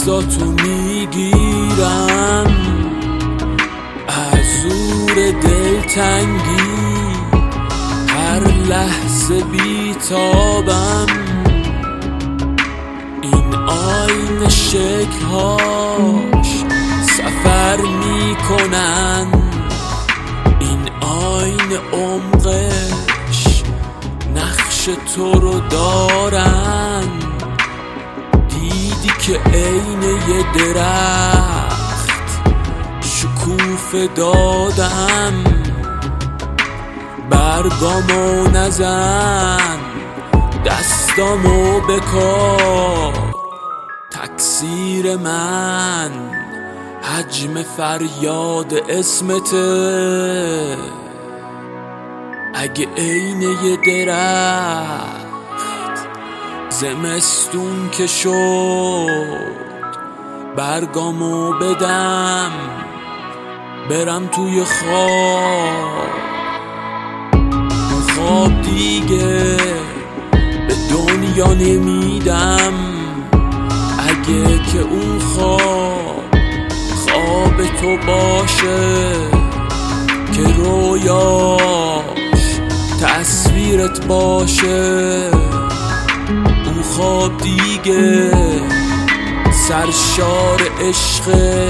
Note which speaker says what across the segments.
Speaker 1: دستاتو میگیرم از زور دلتنگی، هر لحظه بیتابم. این آینه شکل‌هاش سفر میکنن، این آینه عمقش نقش تو رو دارن. دیدی که عین یه درخت شکوفه دادم، برگامو نزن دستامو بکار. تکثیر من حجم فریاد اسمته، اگه عین یه درخت زمستون که شد برگامو بدم برم توی خواب. اون خواب دیگه به دنیا نمیدم، اگه که اون خواب تو باشه که رویاش تصویرت باشه. اون خواب دیگه سرشار عشقه،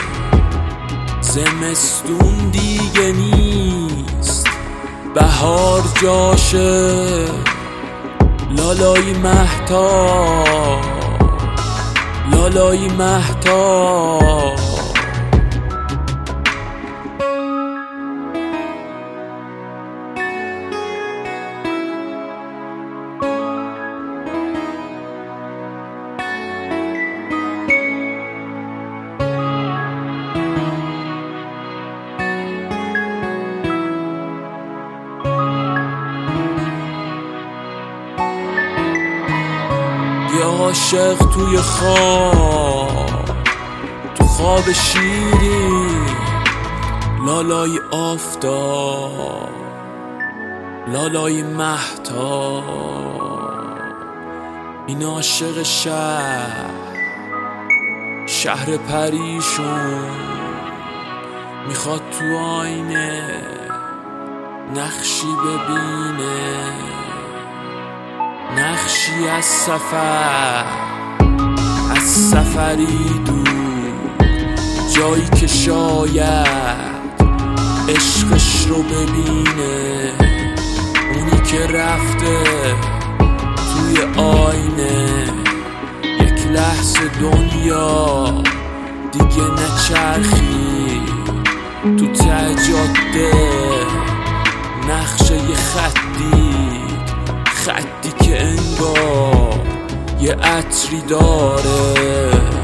Speaker 1: زمستون دیگه نیست بهار جاشه. لالای مهتاب، لالای مهتاب. یه عاشق توی خواب، تو خواب شیرین، لالای آفتاب، لالای مهتاب. این عاشق شهر پریشون، میخواد تو آینه نقشی ببینه، نقشی از سفری دور، جایی که شاید عشقش رو ببینه. اونی که رفته توی آینه، یک لحظه دنیا دیگه نچرخی. تو ته جاده نقشه یه خطی که انگار یه عطری داره.